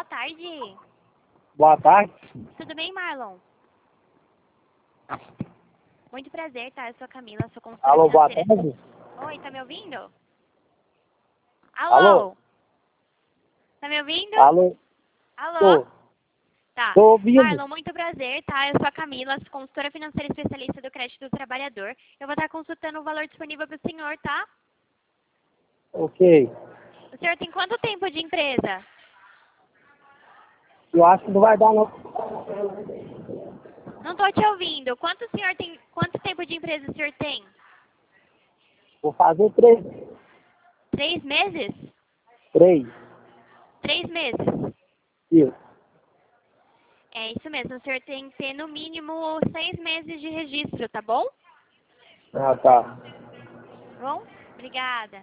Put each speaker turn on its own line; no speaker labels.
boa tarde.
Boa tarde.
Tudo bem, Marlon? Muito prazer, tá? Eu sou a Camila, sou consultora
Alô, boa
financeira.
tarde.
Oi, tá me ouvindo?
Alô?
Tá me ouvindo?
Alô?
Alô?
Tô.
Tá.
Tô ouvindo.
Marlon, muito prazer, tá? Eu sou a Camila, sou consultora financeira especialista do crédito do trabalhador. Eu vou estar consultando o valor disponível para o senhor, tá?
Ok.
O senhor tem quanto tempo de empresa?
Eu acho que não vai dar, não.
Não tô te ouvindo. Quanto tempo de empresa o senhor tem?
Vou fazer 3.
3 meses?
3.
3 meses.
Isso.
É isso mesmo, o senhor tem que ter no mínimo 6 meses de registro, tá bom?
Ah, tá.
Bom? Obrigada.